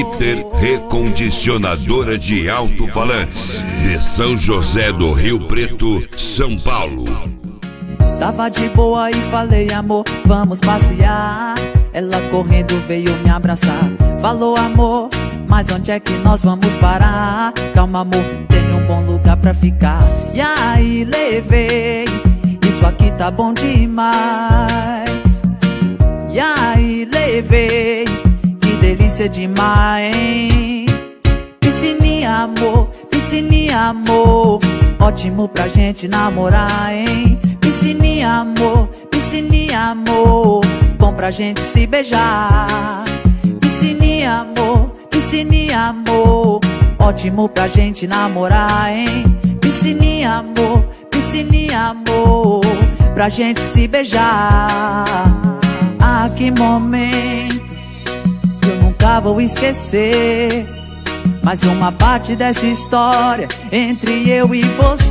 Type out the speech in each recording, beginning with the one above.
Hiper Recondicionadora de Alto-Falantes de São José do Rio Preto, São Paulo. Tava de boa e falei, amor, vamos passear. Ela correndo veio me abraçar. Falou, amor, mas onde é que nós vamos parar? Calma, amor, tem um bom lugar pra ficar. E aí levei, isso aqui tá bom demais. E aí levei, que delícia demais, hein? Piscininha, amor, ótimo pra gente namorar, hein? Piscininha, amor, bom pra gente se beijar. Piscininha, amor, ótimo pra gente namorar, hein? Piscininha, amor, pra gente se beijar. Ah, que momento eu nunca vou esquecer. Mais uma parte dessa história entre eu e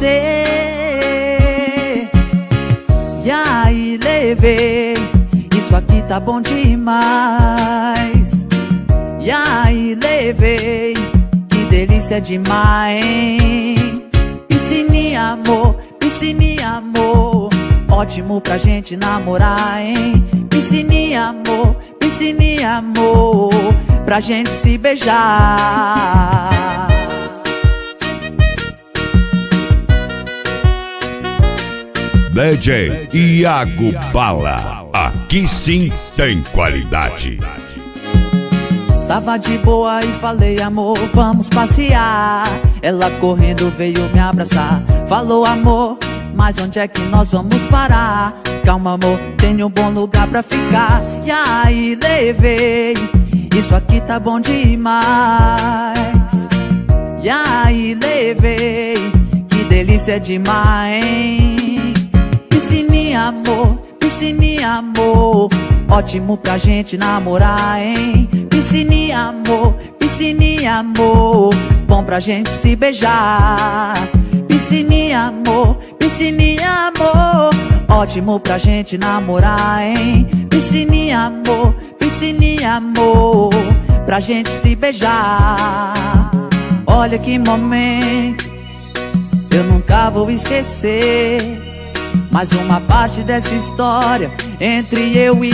você. E aí levei, isso aqui tá bom demais. E aí levei, que delícia demais, hein? Piscininha, amor, ótimo pra gente namorar, hein? Piscininha, amor, pra gente se beijar. DJ Iago Bala, aqui sim tem qualidade. Tava de boa e falei, amor, vamos passear. Ela correndo veio me abraçar. Falou, amor, mas onde é que nós vamos parar? Calma, amor, tem um bom lugar pra ficar. E aí levei, isso aqui tá bom demais. E aí levei, que delícia demais, hein? Piscininha, amor, ótimo pra gente namorar, hein? Piscininha, amor, bom pra gente se beijar. Piscininha, amor, ótimo pra gente namorar, hein? Piscininha, amor, pra gente se beijar. Olha que momento eu nunca vou esquecer. Mais uma parte dessa história entre eu e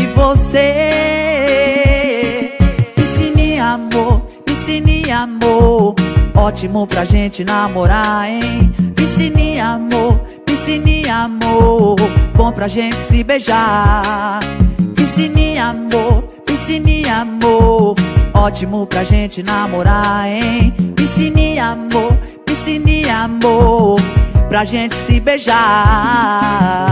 você. Piscininha, amor, ótimo pra gente namorar, hein? Piscininha, amor, bom pra gente se beijar. Piscininha, amor, ótimo pra gente namorar, hein? Piscininha, amor, pra gente se beijar.